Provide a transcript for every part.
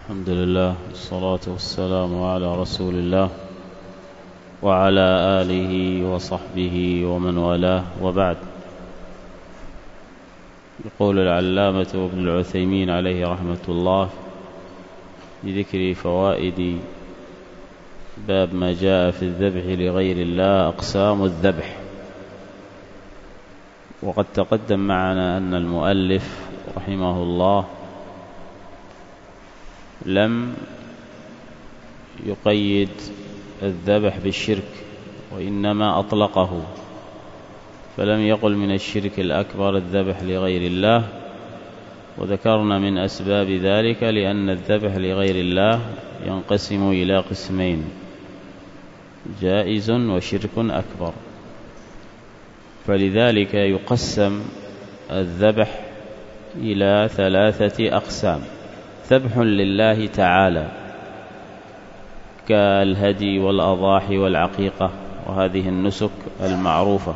الحمد لله والصلاة والسلام على رسول الله وعلى آله وصحبه ومن والاه، وبعد. يقول العلامة ابن العثيمين عليه رحمة الله بذكر فوائد باب ما جاء في الذبح لغير الله أقسام الذبح. وقد تقدم معنا أن المؤلف رحمه الله لم يقيد الذبح بالشرك، وإنما أطلقه، فلم يقل من الشرك الأكبر الذبح لغير الله. وذكرنا من أسباب ذلك لأن الذبح لغير الله ينقسم إلى قسمين: جائز وشرك أكبر. فلذلك يقسم الذبح إلى 3 أقسام: ذبح لله تعالى كالهدي والأضاحي والعقيقة وهذه النسك المعروفة،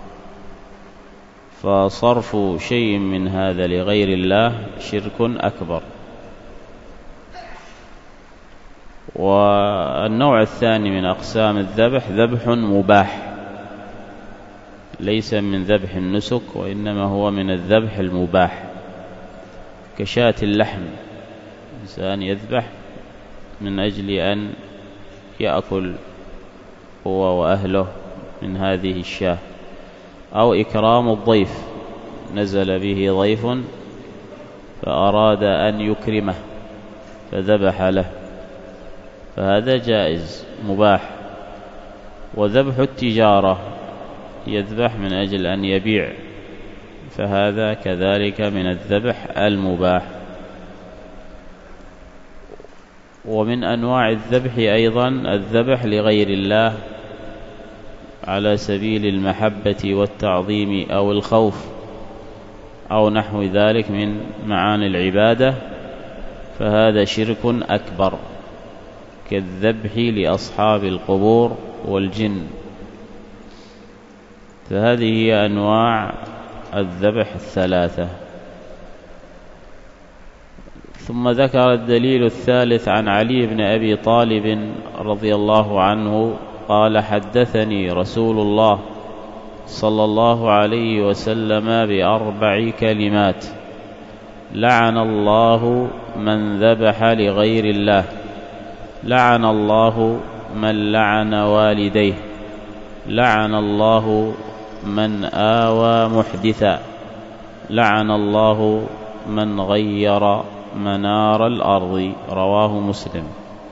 فصرف شيء من هذا لغير الله شرك أكبر. والنوع الثاني من أقسام الذبح ذبح مباح، ليس من ذبح النسك وإنما هو من الذبح المباح، كشاة اللحم، إنسان يذبح من أجل أن يأكل هو وأهله من هذه الشاة، أو إكرام الضيف، نزل به ضيف فأراد أن يكرمه فذبح له، فهذا جائز مباح. وذبح التجارة، يذبح من أجل أن يبيع، فهذا كذلك من الذبح المباح. ومن أنواع الذبح أيضا الذبح لغير الله على سبيل المحبة والتعظيم أو الخوف أو نحو ذلك من معاني العبادة، فهذا شرك أكبر كالذبح لأصحاب القبور والجن. فهذه هي أنواع الذبح 3. ثم ذكر الدليل الثالث عن علي بن أبي طالب رضي الله عنه قال: حدثني رسول الله صلى الله عليه وسلم ب4 كلمات: لعن الله من ذبح لغير الله، لعن الله من لعن والديه، لعن الله من آوى محدثا، لعن الله من غير منار الأرض. رواه مسلم.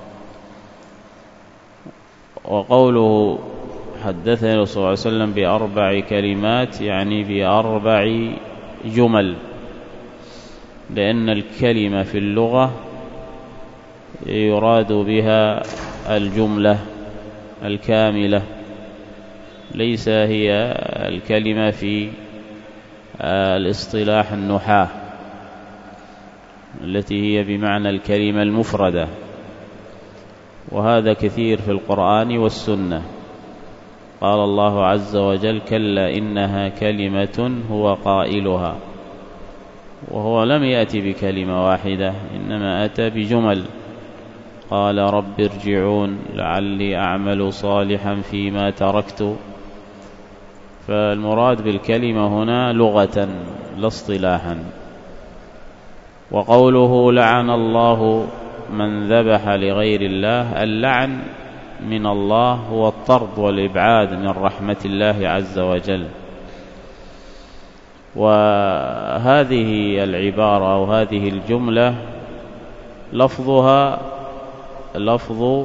وقوله حدثنا رسول الله صلى الله عليه وسلم ب4 كلمات يعني ب4 جمل، لأن الكلمة في اللغة يراد بها الجملة الكاملة، ليس هي الكلمة في الاصطلاح النحاة التي هي بمعنى الكلمة المفردة، وهذا كثير في القرآن والسنة. قال الله عز وجل: كلا إنها كلمة هو قائلها. وهو لم يأتي بكلمة واحدة، إنما أتى بجمل. قال: رب ارجعون لعلي أعمل صالحا فيما تركت. فالمراد بالكلمة هنا لغة لا اصطلاحا. وقوله لعن الله من ذبح لغير الله، اللعن من الله هو الطرد والإبعاد من رحمة الله عز وجل. وهذه العبارة أو هذه الجملة لفظها لفظ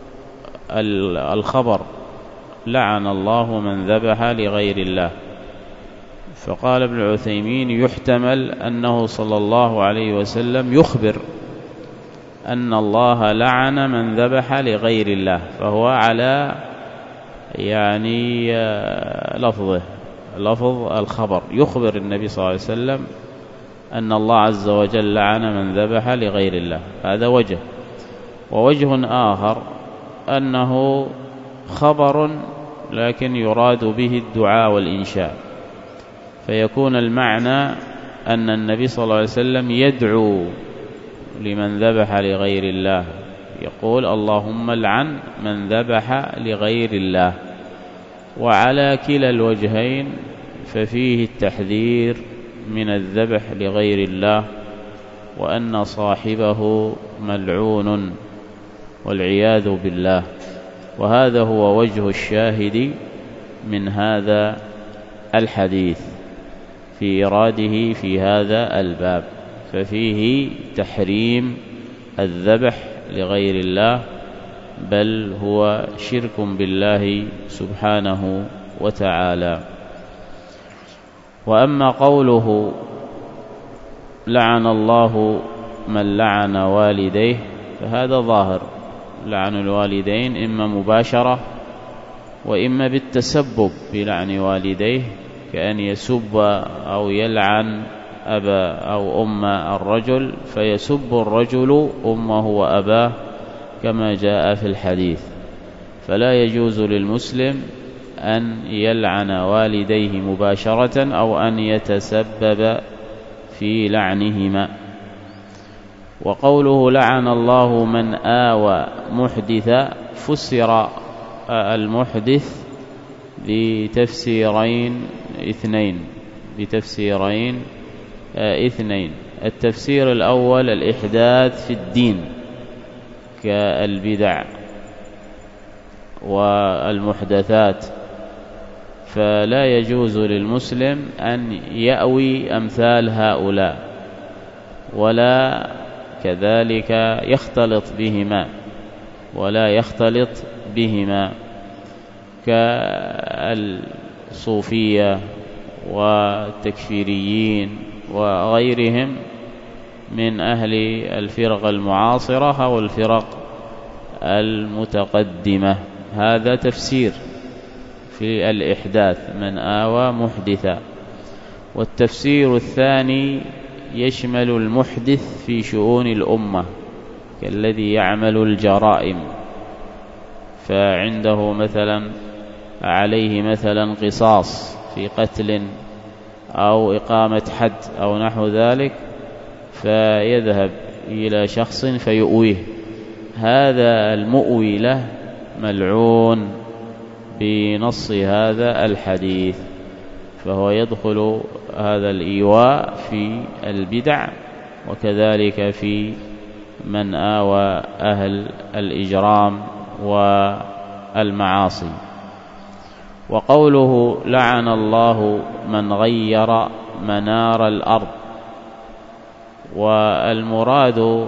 الخبر: لعن الله من ذبح لغير الله. فقال ابن عثيمين: يحتمل أنه صلى الله عليه وسلم يخبر أن الله لعن من ذبح لغير الله، فهو على لفظ الخبر، يخبر النبي صلى الله عليه وسلم أن الله عز وجل لعن من ذبح لغير الله. هذا وجه. ووجه آخر أنه خبر لكن يراد به الدعاء والإنشاء، فيكون المعنى أن النبي صلى الله عليه وسلم يدعو لمن ذبح لغير الله، يقول اللهم لعن من ذبح لغير الله. وعلى كلا الوجهين ففيه التحذير من الذبح لغير الله، وأن صاحبه ملعون والعياذ بالله. وهذا هو وجه الشاهد من هذا الحديث في إيراده في هذا الباب، ففيه تحريم الذبح لغير الله، بل هو شرك بالله سبحانه وتعالى. وأما قوله لعن الله من لعن والديه، فهذا ظاهر، لعن الوالدين إما مباشرة وإما بالتسبب بلعن والديه، كأن يسب أو يلعن أبا أو أم الرجل، فيسب الرجل أمه وأباه كما جاء في الحديث. فلا يجوز للمسلم أن يلعن والديه مباشرة أو أن يتسبب في لعنهما. وقوله لعن الله من آوى محدثا، فسر المحدث بتفسيرين اثنين. التفسير الأول الإحداث في الدين كالبدع والمحدثات، فلا يجوز للمسلم أن يأوي أمثال هؤلاء، ولا كذلك يختلط بهما كالصوفية والتكفيريين وغيرهم من أهل الفرق المعاصرة أو الفرق المتقدمة. هذا تفسير في الإحداث، من آوى محدثا. والتفسير الثاني يشمل المحدث في شؤون الأمة كالذي يعمل الجرائم، فعنده مثلا عليه مثلا قصاص في قتل أو إقامة حد أو نحو ذلك، فيذهب إلى شخص فيؤويه. هذا المؤوي له ملعون بنص هذا الحديث، فهو يدخل هذا الإيواء في البدع، وكذلك في من آوى أهل الإجرام والمعاصي. وقوله لعن الله من غير منار الأرض، والمراد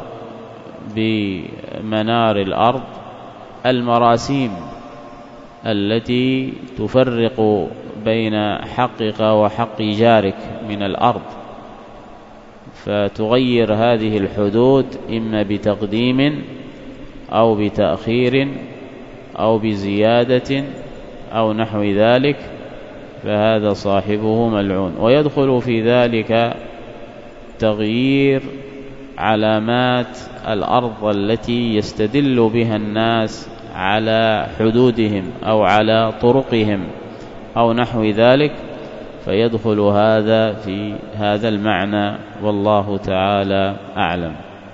بمنار الأرض المراسيم التي تفرق بين حقك وحق جارك من الأرض، فتغير هذه الحدود إما بتقديم أو بتأخير أو بزيادة أو نحو ذلك، فهذا صاحبه ملعون. ويدخل في ذلك تغيير علامات الأرض التي يستدل بها الناس على حدودهم أو على طرقهم أو نحو ذلك، فيدخل هذا في هذا المعنى، والله تعالى أعلم.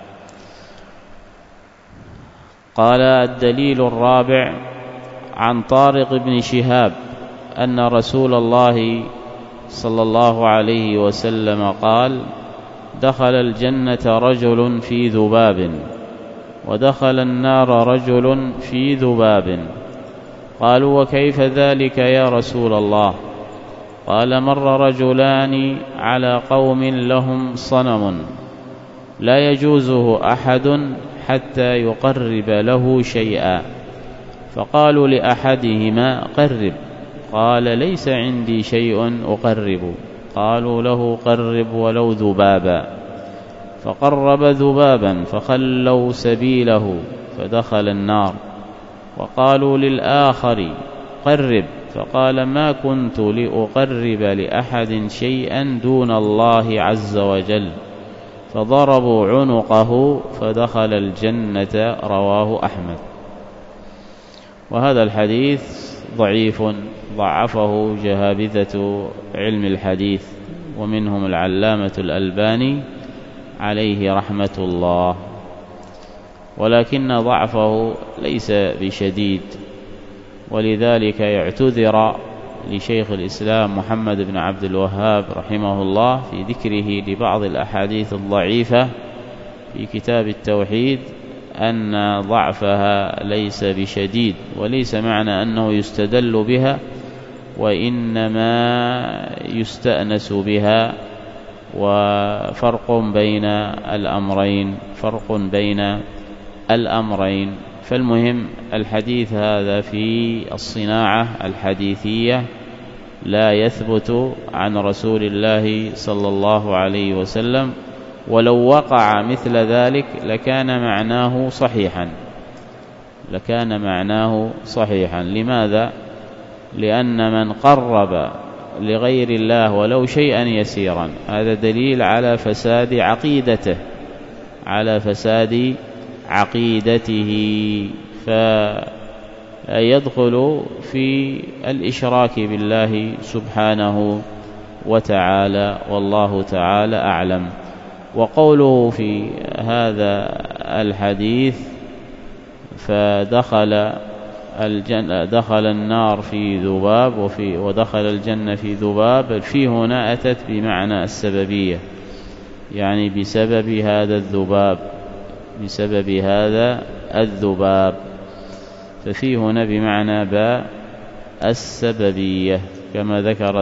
قال الدليل الرابع عن طارق بن شهاب أن رسول الله صلى الله عليه وسلم قال: دخل الجنة رجل في ذباب، ودخل النار رجل في ذباب. قالوا: وكيف ذلك يا رسول الله؟ قال: مر رجلان على قوم لهم صنم لا يجوزه أحد حتى يقرب له شيئا، فقالوا لأحدهما: قرب. قال: ليس عندي شيء أقرب. قالوا له: قرب ولو ذبابا. فقرب ذبابا فخلوا سبيله فدخل النار. وقالوا للآخر: قرب. فقال: ما كنت لأقرب لأحد شيئا دون الله عز وجل. فضربوا عنقه فدخل الجنة. رواه أحمد. وهذا الحديث ضعيف، ضعفه جهابذة علم الحديث، ومنهم العلامة الألباني عليه رحمة الله. ولكن ضعفه ليس بشديد، ولذلك يعتذر لشيخ الإسلام محمد بن عبد الوهاب رحمه الله في ذكره لبعض الأحاديث الضعيفة في كتاب التوحيد أن ضعفها ليس بشديد، وليس معنى أنه يستدل بها، وإنما يستأنس بها. وفرق بين الأمرين. فالمهم الحديث هذا في الصناعة الحديثية لا يثبت عن رسول الله صلى الله عليه وسلم، ولو وقع مثل ذلك لكان معناه صحيحا. لماذا؟ لأن من قرب لغير الله ولو شيئا يسيرا هذا دليل على فساد عقيدته، فيدخل في الإشراك بالله سبحانه وتعالى، والله تعالى أعلم. وقوله في هذا الحديث دخل النار في ذباب ودخل الجنة في ذباب، في هنا أتت بمعنى السببية، يعني بسبب هذا الذباب، ففي هنا بمعنى باء السببية، كما ذكر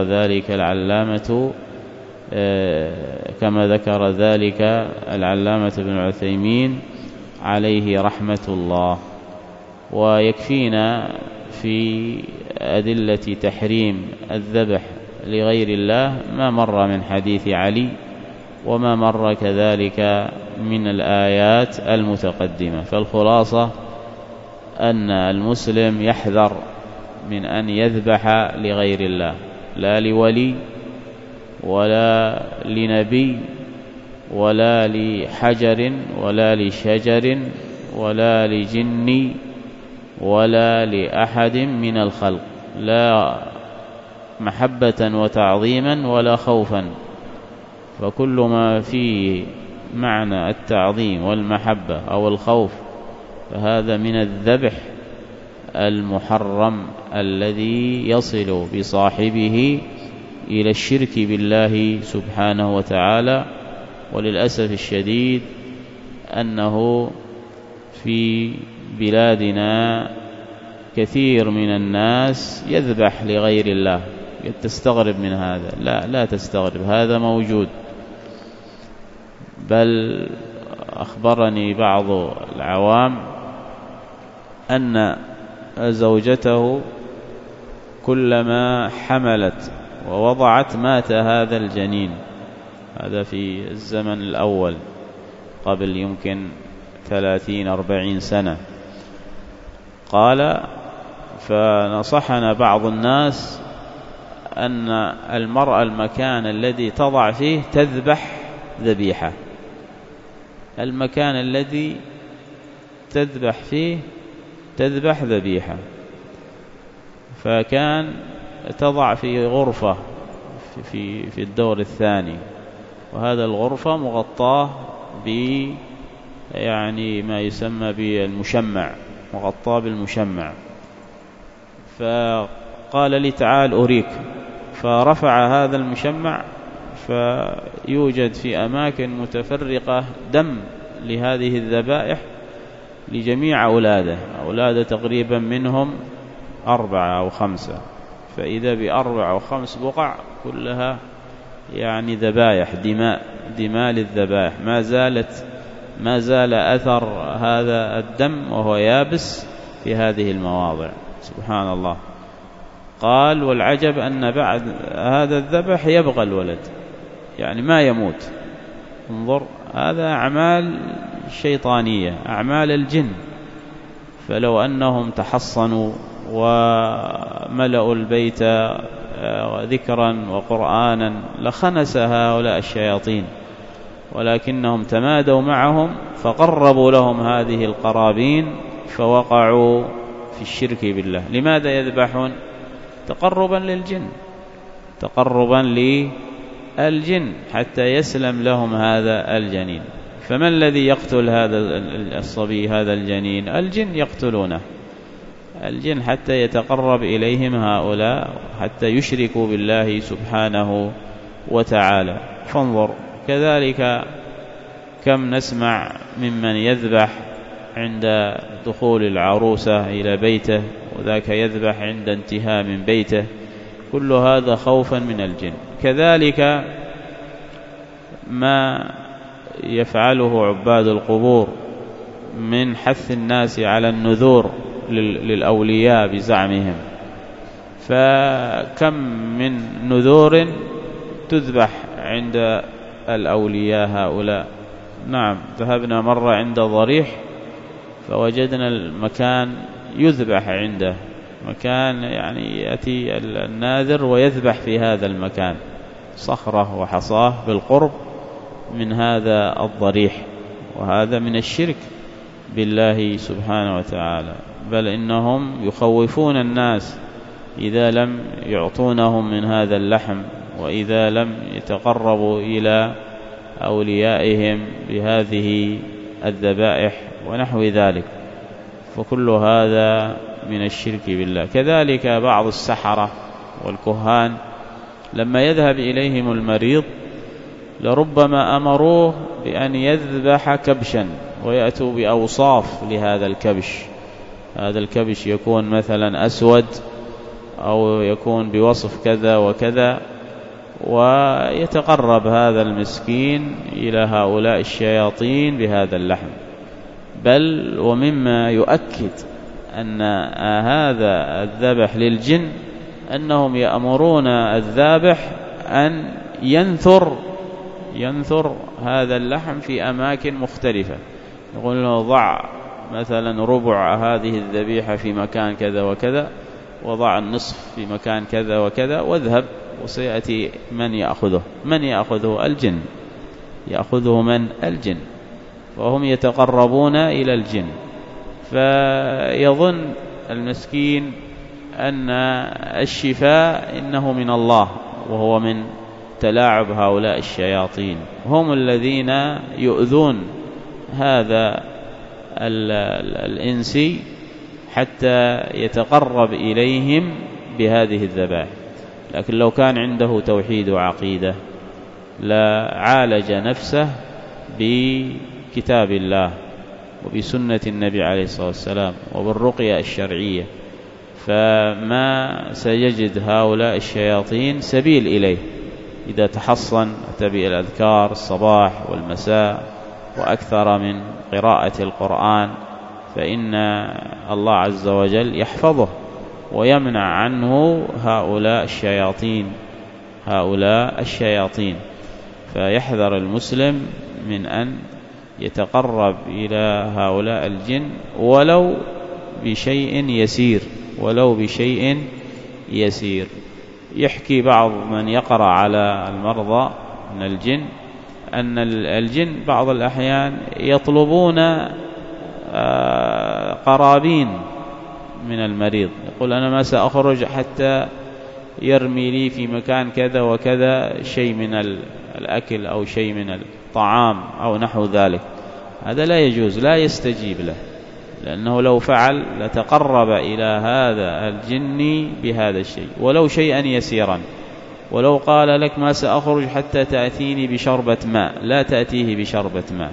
ذلك العلامة ابن عثيمين عليه رحمة الله. ويكفينا في أدلة تحريم الذبح لغير الله ما مر من حديث علي، وما مر كذلك من الآيات المتقدمة. فالخلاصة أن المسلم يحذر من أن يذبح لغير الله، لا لولي ولا لنبي ولا لحجر ولا لشجر ولا لجن ولا لأحد من الخلق، لا محبة وتعظيما ولا خوفا. فكل ما فيه معنى التعظيم والمحبة أو الخوف فهذا من الذبح المحرم الذي يصل بصاحبه إلى الشرك بالله سبحانه وتعالى. وللأسف الشديد أنه في بلادنا كثير من الناس يذبح لغير الله. تستغرب من هذا؟ لا تستغرب، هذا موجود. بل أخبرني بعض العوام أن زوجته كلما حملت ووضعت مات هذا الجنين. هذا في الزمن الأول قبل يمكن 30-40 سنة. قال: فنصحنا بعض الناس أن المرأة المكان الذي تضع فيه تذبح ذبيحة، المكان الذي تذبح فيه تذبح ذبيحة. فكان تضع في غرفة في الدور الثاني، وهذا الغرفة مغطاة يعني ما يسمى بالمشمع، مغطاة بالمشمع. فقال لي: تعال أريك. فرفع هذا المشمع، فيوجد في أماكن متفرقة دم لهذه الذبائح لجميع أولاده تقريبا منهم 4 أو 5، فإذا ب4 أو 5 بقع كلها يعني ذبائح، دماء للذبائح. ما زال أثر هذا الدم وهو يابس في هذه المواضع، سبحان الله. قال: والعجب أن بعد هذا الذبح يبقى الولد، يعني ما يموت. انظر، هذا أعمال شيطانية، أعمال الجن. فلو أنهم تحصنوا وملأوا البيت ذكرا وقرآنا لخنس هؤلاء الشياطين، ولكنهم تمادوا معهم فقربوا لهم هذه القرابين فوقعوا في الشرك بالله. لماذا يذبحون؟ تقربا للجن حتى يسلم لهم هذا الجنين. فمن الذي يقتل هذا الصبي هذا الجنين؟ الجن يقتلونه، الجن حتى يتقرب إليهم هؤلاء حتى يشركوا بالله سبحانه وتعالى. فانظر كذلك كم نسمع ممن يذبح عند دخول العروسة إلى بيته، وذاك يذبح عند انتهاء من بيته، كل هذا خوفا من الجن. كذلك ما يفعله عباد القبور من حث الناس على النذور للأولياء بزعمهم، فكم من نذور تذبح عند الأولياء هؤلاء. نعم، ذهبنا مرة عند ضريح فوجدنا المكان يذبح عنده، مكان يعني يأتي الناذر ويذبح في هذا المكان، صخرة وحصاه بالقرب من هذا الضريح، وهذا من الشرك بالله سبحانه وتعالى. بل إنهم يخوفون الناس إذا لم يعطونهم من هذا اللحم، وإذا لم يتقربوا إلى أوليائهم بهذه الذبائح ونحو ذلك، فكل هذا من الشرك بالله. كذلك بعض السحرة والكهان لما يذهب إليهم المريض لربما أمروه بأن يذبح كبشا ويأتوا بأوصاف لهذا الكبش، هذا الكبش يكون مثلا أسود أو يكون بوصف كذا وكذا، ويتقرب هذا المسكين إلى هؤلاء الشياطين بهذا اللحم. بل ومما يؤكد أن هذا الذبح للجن أنهم يأمرون الذابح أن ينثر هذا اللحم في أماكن مختلفة، يقول له ضع مثلا ربع هذه الذبيحة في مكان كذا وكذا، وضع النصف في مكان كذا وكذا، واذهب وسيأتي من يأخذه الجن، يأخذه من الجن، وهم يتقربون إلى الجن. فيظن المسكين أن الشفاء إنه من الله، وهو من تلاعب هؤلاء الشياطين، هم الذين يؤذون هذا الإنسي حتى يتقرب إليهم بهذه الذبائح. لكن لو كان عنده توحيد وعقيدة لا عالج نفسه بكتاب الله وبسنة النبي عليه الصلاة والسلام وبالرقية الشرعية، فما سيجد هؤلاء الشياطين سبيل إليه. إذا تحصن أتى الأذكار الصباح والمساء وأكثر من قراءة القرآن، فإن الله عز وجل يحفظه ويمنع عنه هؤلاء الشياطين. فيحذر المسلم من أن يتقرب إلى هؤلاء الجن ولو بشيء يسير. يحكي بعض من يقرأ على المرضى من الجن أن الجن بعض الأحيان يطلبون قرابين من المريض، يقول أنا ما سأخرج حتى يرمي لي في مكان كذا وكذا شيء من الأكل أو شيء من الطعام أو نحو ذلك. هذا لا يجوز، لا يستجيب له، لأنه لو فعل لتقرب إلى هذا الجن بهذا الشيء ولو شيئا يسيرا. ولو قال لك ما سأخرج حتى تأتيني بشربة ماء، لا تأتيه بشربة ماء،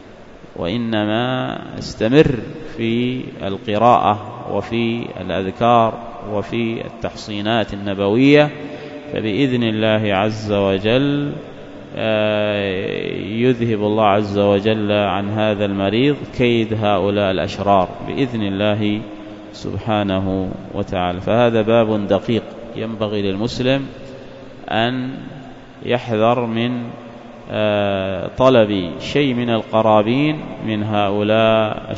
وإنما استمر في القراءة وفي الأذكار وفي التحصينات النبوية، فبإذن الله عز وجل يذهب الله عز وجل عن هذا المريض كيد هؤلاء الأشرار بإذن الله سبحانه وتعالى. فهذا باب دقيق ينبغي للمسلم أن يحذر من طلب شيء من القرابين من هؤلاء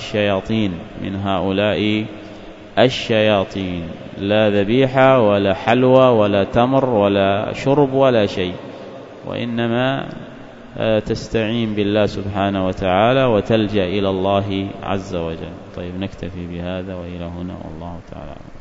الشياطين، لا ذبيحة ولا حلوى ولا تمر ولا شرب ولا شيء، وإنما تستعين بالله سبحانه وتعالى وتلجأ إلى الله عز وجل. طيب، نكتفي بهذا وإلى هنا، والله تعالى.